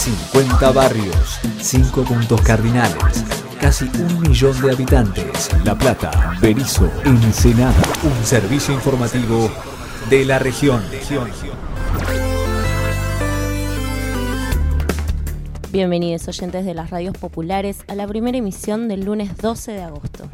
50 barrios, 5 puntos cardinales, casi 1 millón de habitantes. La Plata, Berisso, Ensenada. Un servicio informativo de la región. Bienvenidos oyentes de las radios populares a la primera emisión del lunes 12 de agosto.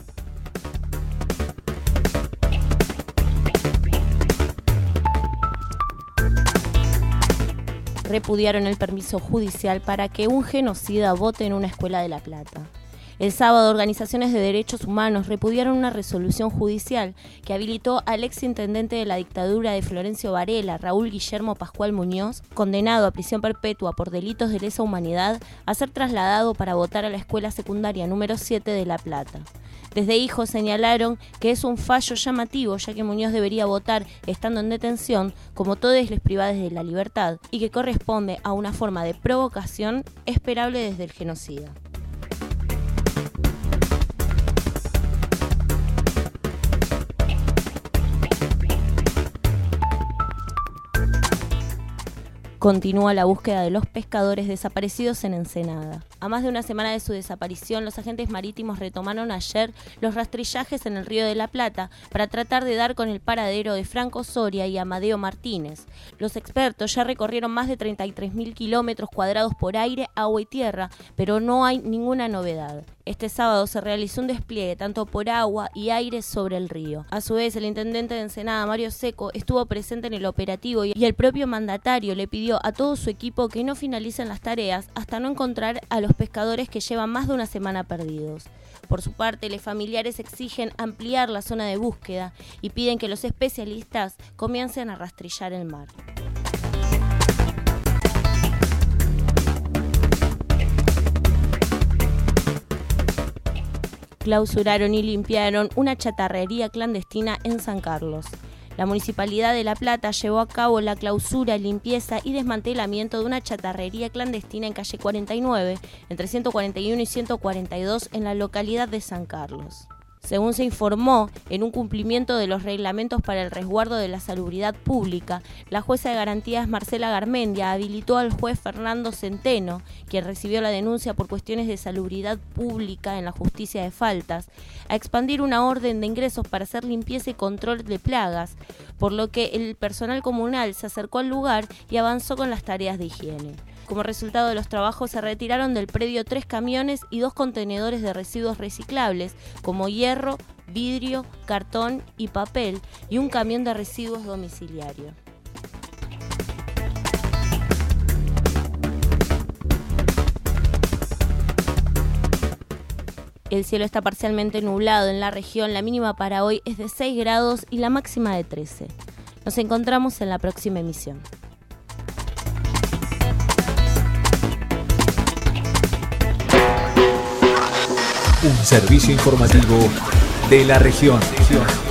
Repudiaron el permiso judicial para que un genocida vote en una escuela de La Plata. El sábado, organizaciones de derechos humanos repudiaron una resolución judicial que habilitó al exintendente de la dictadura de Florencio Varela, Raúl Guillermo Pascual Muñoz, condenado a prisión perpetua por delitos de lesa humanidad, a ser trasladado para votar a la escuela secundaria número 7 de La Plata. Desde Hijos señalaron que es un fallo llamativo, ya que Muñoz debería votar estando en detención, como todos les privados de la libertad, y que corresponde a una forma de provocación esperable desde el genocida. Continúa la búsqueda de los pescadores desaparecidos en Ensenada. A más de una semana de su desaparición, los agentes marítimos retomaron ayer los rastrillajes en el río de la Plata para tratar de dar con el paradero de Franco Soria y Amadeo Martínez. Los expertos ya recorrieron más de 33.000 kilómetros cuadrados por aire, agua y tierra, pero no hay ninguna novedad. Este sábado se realizó un despliegue tanto por agua y aire sobre el río. A su vez, el intendente de Ensenada, Mario Seco, estuvo presente en el operativo y el propio mandatario le pidió a todo su equipo que no finalicen las tareas hasta no encontrar a los pescadores que llevan más de una semana perdidos. Por su parte, los familiares exigen ampliar la zona de búsqueda y piden que los especialistas comiencen a rastrillar el mar. Clausuraron y limpiaron una chatarrería clandestina en San Carlos. La Municipalidad de La Plata llevó a cabo la clausura, limpieza y desmantelamiento de una chatarrería clandestina en calle 49, entre 141 y 142 en la localidad de San Carlos. Según se informó, en un cumplimiento de los reglamentos para el resguardo de la salubridad pública, la jueza de garantías Marcela Garmendia habilitó al juez Fernando Centeno, quien recibió la denuncia por cuestiones de salubridad pública en la justicia de faltas, a expandir una orden de ingresos para hacer limpieza y control de plagas, por lo que el personal comunal se acercó al lugar y avanzó con las tareas de higiene. Como resultado de los trabajos se retiraron del predio 3 camiones y 2 contenedores de residuos reciclables, como hierro, vidrio, cartón y papel, y un camión de residuos domiciliario. El cielo está parcialmente nublado en la región, la mínima para hoy es de 6 grados y la máxima de 13. Nos encontramos en la próxima emisión. Un servicio informativo de la región.